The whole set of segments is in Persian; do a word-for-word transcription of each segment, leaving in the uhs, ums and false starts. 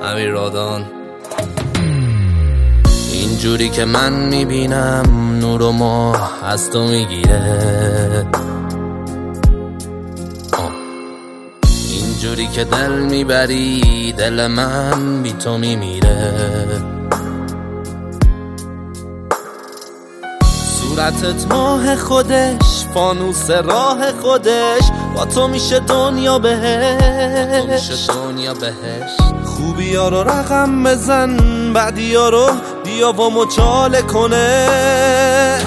امیر رادان. اینجوری که من میبینم نور و ماه از تو میگیره، اینجوری که دل میبری دل من بی تو میمیره. صورتت ماه خودش، فانوس راه خودش، با تو میشه دنیا بهش، دنیا بهش. خوبی ها رو رقم بزن، بعدی ها رو بیا و مچاله کنش.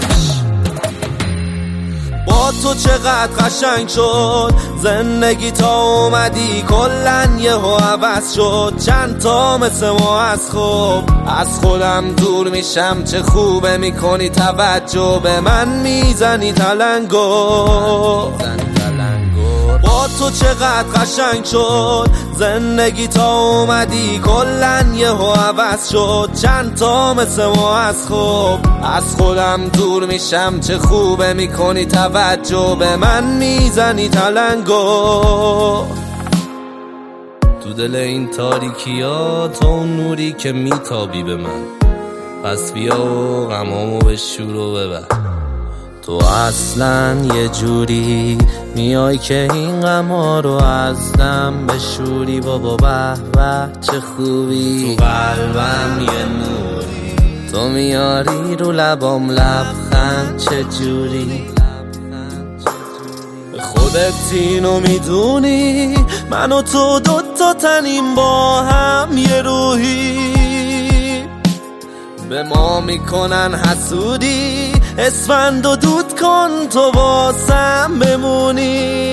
با تو چقدر قشنگ شد زندگی تا اومدی کلن یه ها عوض شد. چند تا مثل ما از خوب از خودم دور میشم، چه خوبه میکنی توجه به من میزنی تلنگو. با تو چقدر قشنگ شد زندگی تا اومدی کلن یه ها عوض شد. چند تا مثل ما از خوب از خودم دور میشم، چه خوبه میکنی توجه به من میزنی تلنگو. تو دل این تاریکی ها تو اون نوری که میتابی به من، پس بیا و غمامو به شور و ببر. تو اصلا یه جوری میای که این غما رو از دم بشوری. بابا به به چه خوبی، تو قلبم یه نوری، تو میاری رو لبام لبخند چه جوری. خودت اینو میدونی من و تو دوتا تنیم با هم یه روحی. به ما میکنن حسودی، اسفند و دود کن تو واسم بمونی.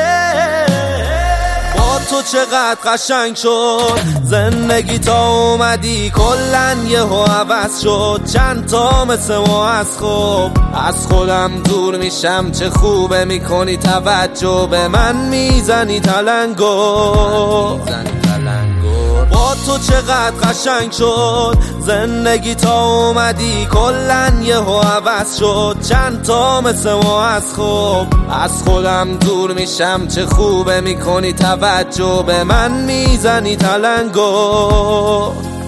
با تو چقدر قشنگ شد زندگی تا اومدی کلن یه ها عوض شد. چند تا مثل ما از خوب از خودم دور میشم، چه خوبه میکنی توجه به من میزنی تلنگو. با تو چقدر قشنگ شد زندگی تا اومدی کلن یه ها عوض شد. چند تا مثل ما از خوب از خودم دور میشم، چه خوبه میکنی توجه به من میزنی تلنگو.